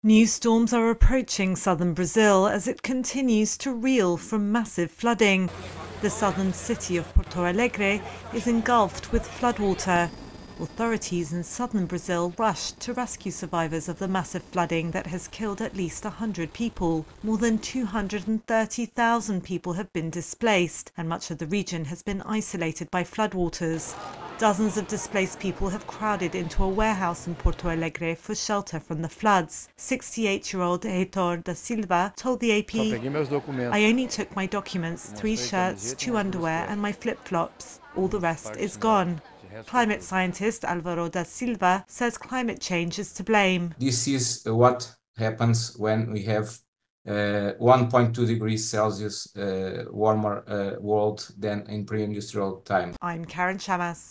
New storms are approaching southern Brazil as it continues to reel from massive flooding. The southern city of Porto Alegre is engulfed with floodwater. Authorities in southern Brazil rushed to rescue survivors of the massive flooding that has killed at least 100 people. More than 230,000 people have been displaced, and much of the region has been isolated by floodwaters. Dozens of displaced people have crowded into a warehouse in Porto Alegre for shelter from the floods. 68-year-old Heitor da Silva told the AP, "I only took my documents, 3 shirts, 2 underwear and my flip-flops. All the rest is gone." Climate scientist Álvaro da Silva says climate change is to blame. This is what happens when we have 1.2 degrees Celsius warmer world than in pre-industrial time. I'm Karen Chamas.